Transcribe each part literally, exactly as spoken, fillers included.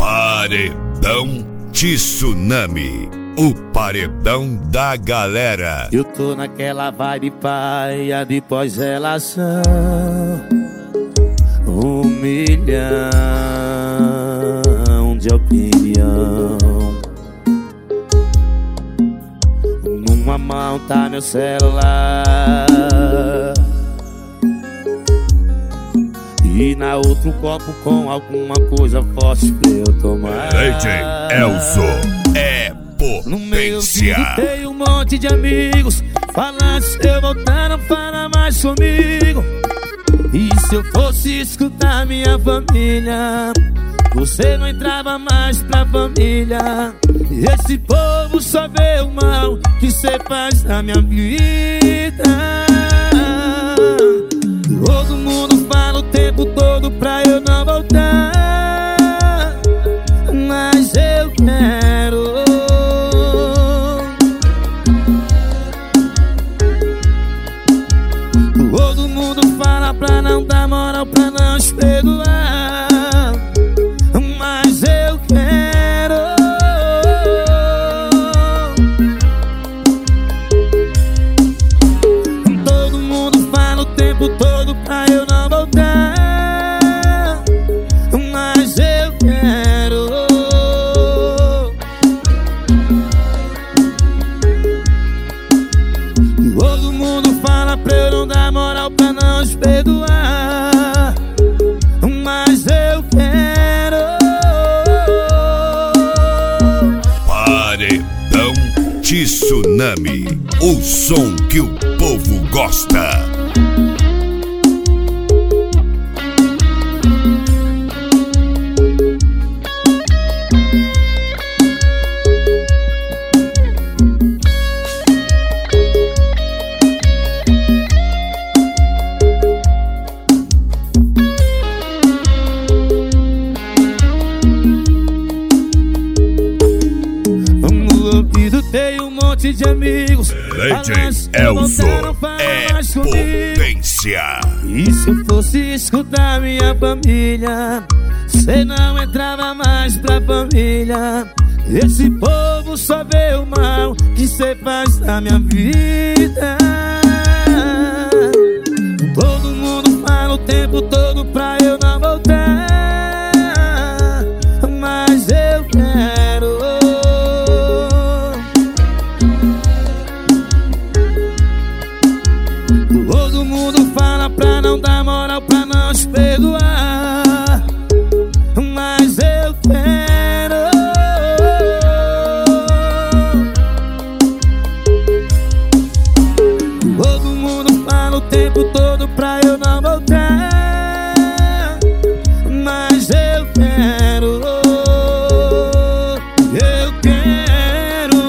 Paredão Tsunami, o paredão da galera. Eu tô naquela vibe paia de pós-relação, um milhão de opinião. Numa mão tá meu celular e na outra um copo com alguma coisa forte pra eu tomar. D J Elzo é potência. No meu vídeo tem um monte de amigos falando, se eu voltar não fala mais comigo. E se eu fosse escutar minha família, você não entrava mais pra família. Esse povo só vê o mal que cê faz na minha vida. Todo mundo fala o tempo todo pra eu não voltar, mas eu quero. Todo mundo fala pra não dar moral, pra não te perdoar, mas eu quero. Todo mundo fala o tempo todo pra eu não voltar, mas eu quero. Todo mundo fala pra eu não dar moral, pra não te perdoar, mas eu quero. Paredão Tsunami, o som que o povo gosta. Tem um monte de amigos D J Elzo é potência. E se eu fosse escutar minha família, cê não entrava mais pra família. Esse povo só vê o mal que cê faz na minha vida. Todo mundo fala o tempo todo pra eu não voltar, mas eu quero. Todo mundo fala pra não dar moral, pra não te perdoar, mas eu quero. Todo mundo fala o tempo todo pra eu não voltar, mas eu quero. Eu quero.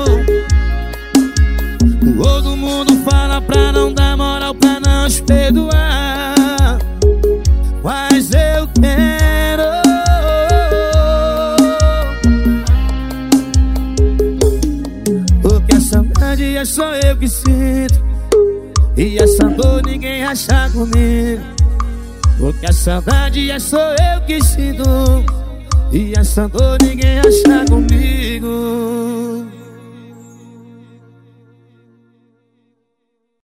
Todo mundo fala pra não dar moral, pra não te perdoar, mas eu quero. Porque a saudade é só eu que sinto, e essa dor ninguém acha comigo. Porque a saudade é só eu que sinto, e essa dor ninguém acha comigo.